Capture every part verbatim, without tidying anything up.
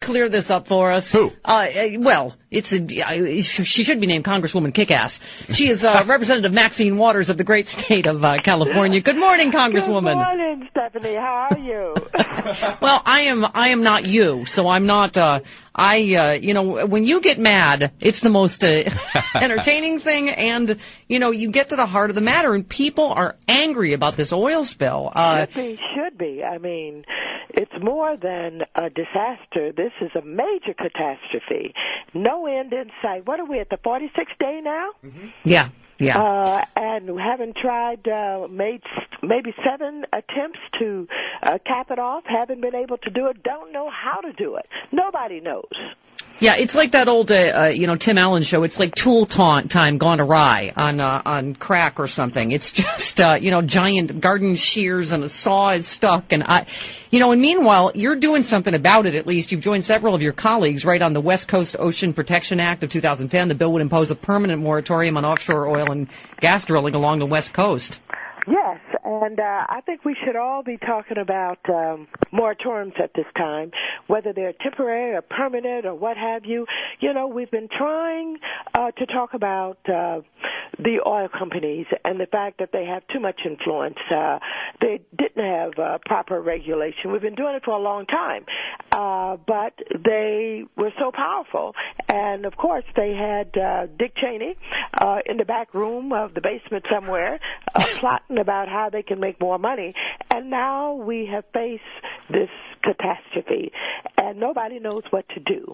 clear this up for us? Who? Uh, uh, well, it's a, uh, she should be named Congresswoman Kickass. She is uh, Representative Maxine Waters of the great state of uh, California. Good morning, Congresswoman. Good morning, Stephanie. How are you? Well, I am. I am not you, so I'm not. Uh, I, uh, you know, when you get mad, it's the most uh, entertaining thing, and you know, you get to the heart of the matter, and people are angry about this oil spill. Uh, should be, should be. I mean, it's more than a disaster. This is a major catastrophe. No end in sight. What are we at the forty-sixth day now? Mm-hmm. Yeah. Yeah. Uh, and haven't tried, uh, made maybe seven attempts to uh, cap it off, haven't been able to do it, don't know how to do it. Nobody knows. Yeah, it's like that old, uh, uh, you know, Tim Allen show. It's like Tool ta- Time gone awry on uh, on crack or something. It's just, uh, you know, giant garden shears and a saw is stuck. And, I, you know, and meanwhile, you're doing something about it, at least. You've joined several of your colleagues right on the West Coast Ocean Protection Act of two thousand ten. The bill would impose a permanent moratorium on offshore oil and gas drilling along the West Coast. Yes, and uh, I think we should all be talking about um, moratoriums at this time, whether they're temporary or permanent or what have you. You know, we've been trying uh, to talk about uh, the oil companies and the fact that they have too much influence. Uh, they didn't have uh, proper regulation. We've been doing it for a long time, uh, but they were so powerful. And, of course, they had uh, Dick Cheney uh, in the back room of the basement somewhere uh, plotting about how they can make more money. And now we have faced this catastrophe, and nobody knows what to do.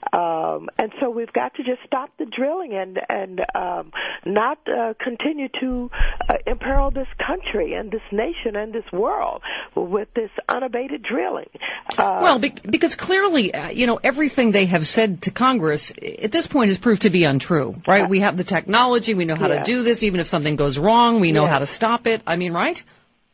Um, and so we've got to just stop the drilling and, and um, not uh, continue to uh, imperil this country and this nation and this world with this unabated drilling. Uh, well, be- because clearly, uh, you know, everything they have said to Congress at this point has proved to be untrue, right? Uh, we have the technology. We know how yeah. to do this. Even if something goes wrong, we know yeah. how to stop it. I mean, right?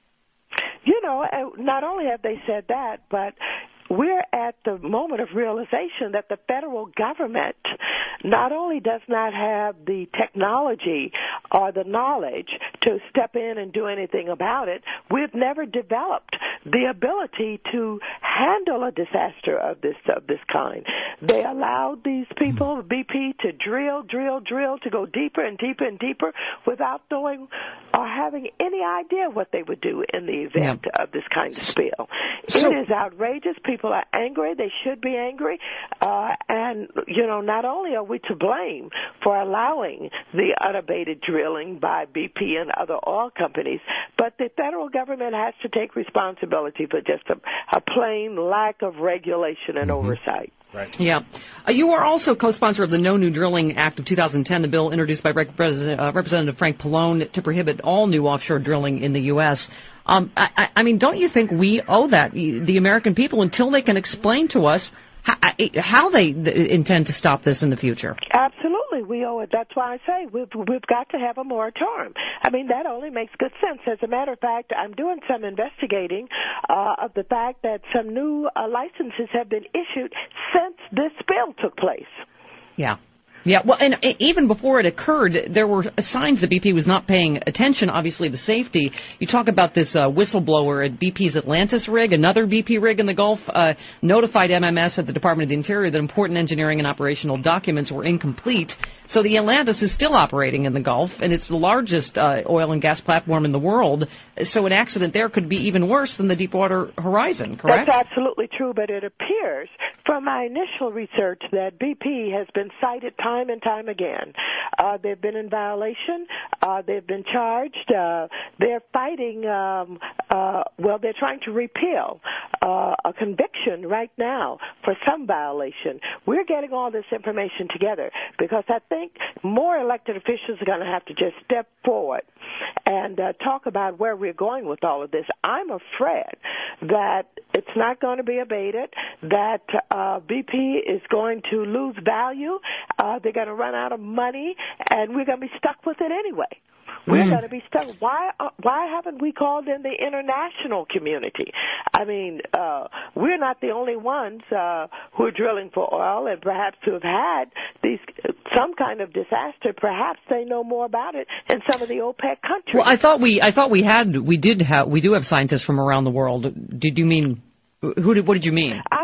You know, not only have they said that, but we're at the moment of realization that the federal government not only does not have the technology or the knowledge to step in and do anything about it, we've never developed the ability to handle a disaster of this of this kind. They allowed these people, B P, to drill, drill, drill, to go deeper and deeper and deeper without knowing or having any idea what they would do in the event yeah. of this kind of spill. So, it is outrageous. People are angry. They should be angry. Uh, and, you know, not only are we to blame for allowing the unabated drilling by B P and other oil companies, but the federal government has to take responsibility for just a, a plain lack of regulation and mm-hmm. oversight. Right. Yeah. Uh, you are also co-sponsor of the No New Drilling Act of two thousand ten, the bill introduced by Rep- uh, Representative Frank Pallone to prohibit all new offshore drilling in the U S Um, I, I mean, don't you think we owe that, the American people, until they can explain to us how, how they intend to stop this in the future? Absolutely, we owe it. That's why I say we've, we've got to have a moratorium. I mean, that only makes good sense. As a matter of fact, I'm doing some investigating uh, of the fact that some new uh, licenses have been issued since this spill took place. Yeah. Yeah, well, and even before it occurred, there were signs that B P was not paying attention, obviously, to safety. You talk about this uh, whistleblower at B P's Atlantis rig, another B P rig in the Gulf, uh, notified M M S at the Department of the Interior that important engineering and operational documents were incomplete. So the Atlantis is still operating in the Gulf, and it's the largest uh, oil and gas platform in the world. So an accident there could be even worse than the Deepwater Horizon, correct? That's absolutely true, but it appears from my initial research that B P has been cited time and time again. Uh, they've been in violation. Uh, they've been charged. Uh, they're fighting, um, uh, well, they're trying to repeal uh, a conviction right now for some violation. We're getting all this information together because I think more elected officials are going to have to just step forward and uh, talk about where we're going with all of this. I'm afraid that it's not going to be abated, that uh, B P is going to lose value, uh, they're going to run out of money, and we're going to be stuck with it anyway. We're mm. going to be stuck. Why uh, why haven't we called in the international community? I mean, uh, we're not the only ones uh, who are drilling for oil and perhaps who have had these some kind of disaster. Perhaps they know more about it in some of the OPEC countries. Well, I thought we I thought we had we did have we do have scientists from around the world. Did you mean who did what did you mean? I mean OPEC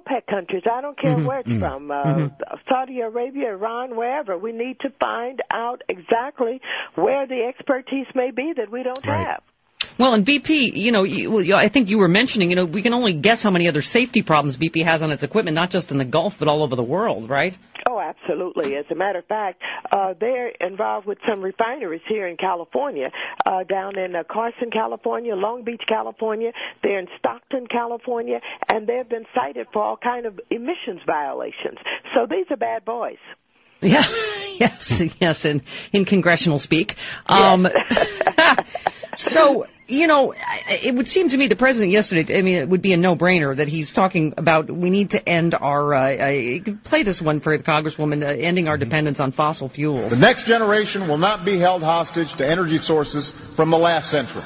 OPEC countries. I don't care mm-hmm. where it's mm-hmm. from, uh, mm-hmm. Saudi Arabia, Iran, wherever. We need to find out exactly where the expertise may be that we don't right. have. Well, and B P, you know, you, I think you were mentioning, you know, we can only guess how many other safety problems B P has on its equipment, not just in the Gulf, but all over the world, right? Oh, absolutely. As a matter of fact, uh, they're involved with some refineries here in California, uh, down in uh, Carson, California, Long Beach, California. They're in Stockton, California, and they've been cited for all kind of emissions violations. So these are bad boys. Yeah, yes, yes, in, in congressional speak. Um, so, you know, it would seem to me the president yesterday, I mean, it would be a no-brainer that he's talking about we need to end our, uh, uh, play this one for the Congresswoman, uh, ending our dependence on fossil fuels. The next generation will not be held hostage to energy sources from the last century.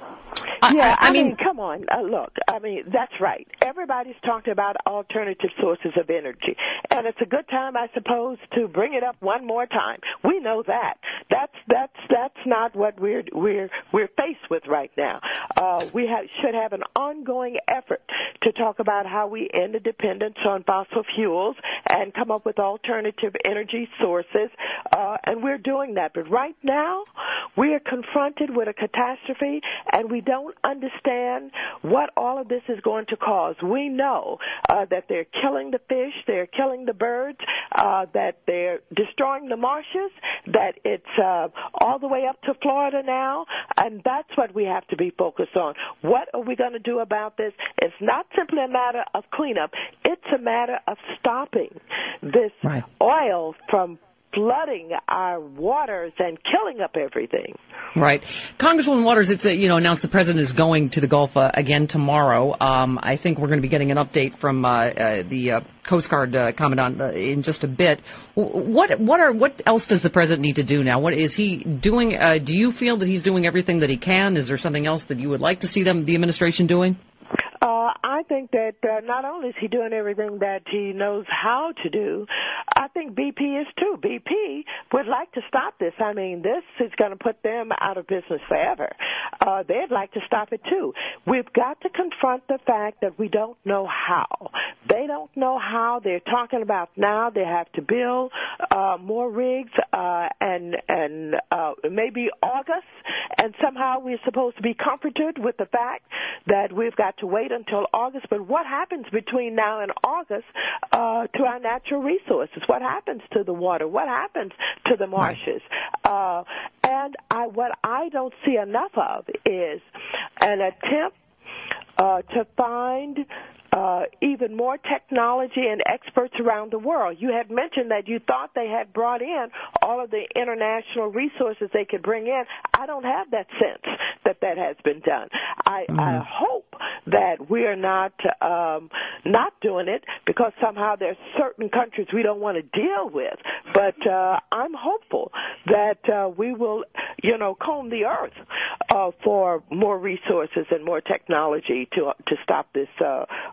Yeah, I, I, I mean, mean, come on. Uh, look, I mean, that's right. Everybody's talking about alternative sources of energy, and it's a good time, I suppose, to bring it up one more time. We know that. That's that's that's not what we're we're we're faced with right now. Uh, we have, should have an ongoing effort to talk about how we end the dependence on fossil fuels and come up with alternative energy sources, uh, and we're doing that. But right now, we are confronted with a catastrophe, and we don't understand what all of this is going to cause. We know uh, that they're killing the fish, they're killing the birds, uh, that they're destroying the marshes, that it's uh, all the way up to Florida now, and that's what we have to be focused on. What are we going to do about this? It's not simply a matter of cleanup. It's a matter of stopping this right. oil from flooding our waters and killing up everything. Right. Congresswoman Waters, it's a, you know, announced the president is going to the Gulf uh, again tomorrow. Um, I think we're going to be getting an update from uh, uh, the uh, Coast Guard uh, commandant uh, in just a bit. What what are what else does the president need to do now? What is he doing? Uh, do you feel that he's doing everything that he can? Is there something else that you would like to see them, the administration, doing? Uh, I think that uh, not only is he doing everything that he knows how to do, I think B P is too. B P would like to stop this. I mean, this is going to put them out of business forever. Uh, they'd like to stop it too. We've got to confront the fact that we don't know how. They don't know how. They're talking about now they have to build uh, more rigs uh, and and uh, maybe August, and somehow we're supposed to be comforted with the fact that we've got to wait until August. But what happens between now and August uh, to our natural resources? What happens to the water? What happens to the marshes? Uh, and I, what I don't see enough of is an attempt uh, to find Uh, even more technology and experts around the world. You had mentioned that you thought they had brought in all of the international resources they could bring in. I don't have that sense that that has been done. I, mm-hmm. I hope that we are not um, not doing it because somehow there's certain countries we don't want to deal with. But uh, I'm hopeful that uh, we will, you know, comb the earth uh, for more resources and more technology to to stop this uh,